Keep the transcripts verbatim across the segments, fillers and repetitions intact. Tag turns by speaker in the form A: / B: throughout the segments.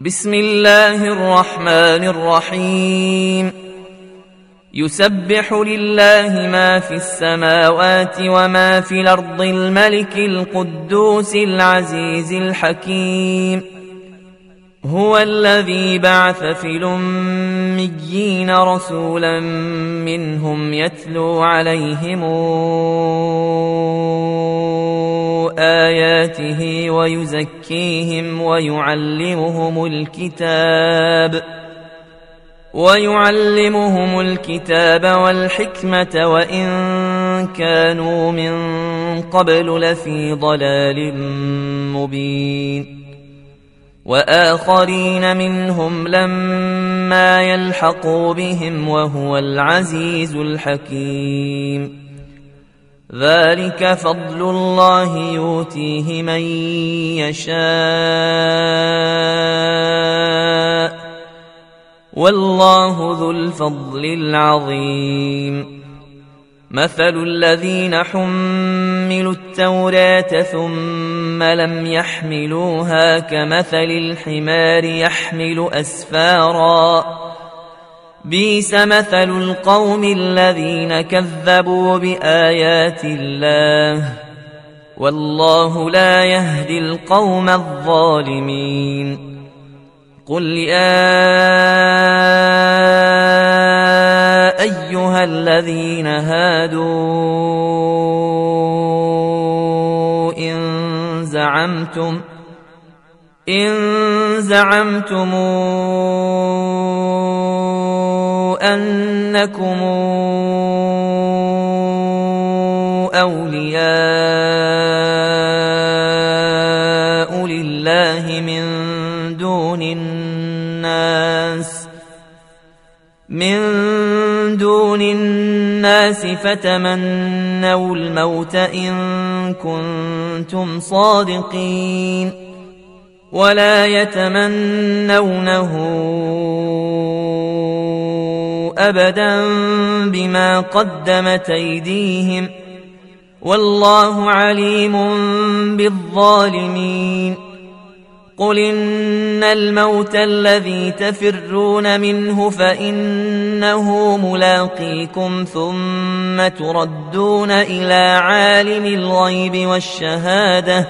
A: بسم الله الرحمن الرحيم يسبح لله ما في السماوات وما في الأرض الملك القدوس العزيز الحكيم هو الذي بعث في الأميين رسولا منهم يتلو عليهم آياته ويزكيهم ويعلمهم الكتاب ويعلمهم الكتاب والحكمة وإن كانوا من قبل لفي ضلال مبين وآخرين منهم لما يلحقوا بهم وهو العزيز الحكيم ذلك فضل الله يؤتيه من يشاء والله ذو الفضل العظيم مثل الذين حملوا التوراة ثم لم يحملوها كمثل الحمار يحمل أسفارا بئس مثل القوم الذين كذبوا بآيات الله والله لا يهدي القوم الظالمين قل يا أيها الذين هادوا إن زعمتم إن زعمتم أنكم أولياء لله من دون الناس من دون الناس فتمنوا الموت إن كنتم صادقين ولا يتمنونه أبدا بما قدمت أيديهم والله عليم بالظالمين قل إن الموت الذي تفرون منه فإنه ملاقيكم ثم تردون إلى عالم الغيب والشهادة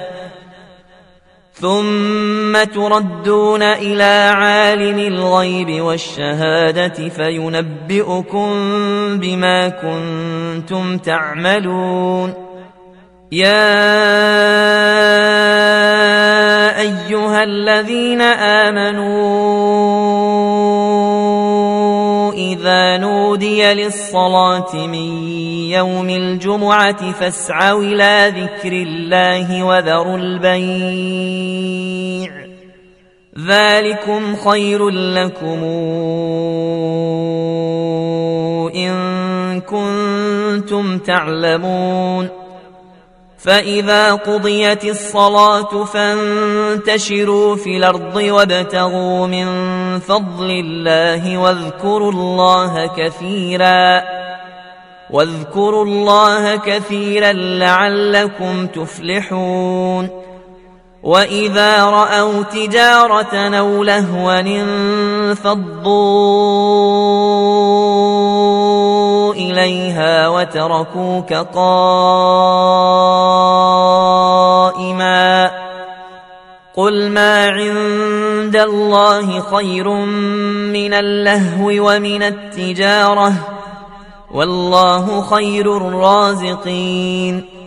A: ثم تردون إلى عالم الغيب والشهادة فينبئكم بما كنتم تعملون يا أيها الذين آمنوا إذا نودي للصلاة من يوم الجمعة فاسعوا إلى ذكر الله وذروا البيع ذلكم خير لكم إن كنتم تعلمون فإذا قضيت الصلاة فانتشروا في الأرض وابتغوا من فضل الله واذكروا الله كثيرا واذكروا الله كثيرا لعلكم تفلحون وإذا رأوا تجارة أو لهوا انفضوا إليها وتركوك قائما قل ما عند الله خير من اللهو ومن التجارة والله خير الرازقين